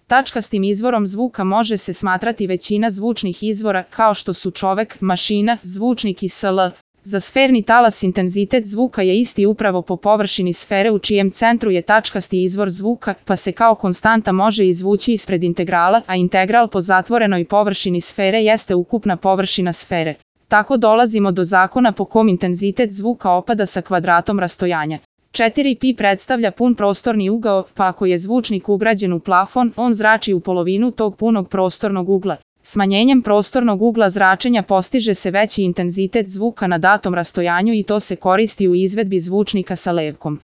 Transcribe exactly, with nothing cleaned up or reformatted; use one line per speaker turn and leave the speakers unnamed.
Tačkastim izvorom zvuka može se smatrati većina zvučnih izvora, kao što su čovek, mašina, zvučnik i sl. Za sferni talas intenzitet zvuka je isti upravo po površini sfere u čijem centru je tačkasti izvor zvuka, pa se kao konstanta može izvući ispred integrala, a integral po zatvorenoj površini sfere jeste ukupna površina sfere. Tako dolazimo do zakona po kom intenzitet zvuka opada sa kvadratom rastojanja. četiri pi predstavlja pun prostorni ugao, pa ako je zvučnik ugrađen u plafon, on zrači u polovinu tog punog prostornog ugla. Smanjenjem prostornog ugla zračenja postiže se veći intenzitet zvuka na datom rastojanju i to se koristi u izvedbi zvučnika sa levkom.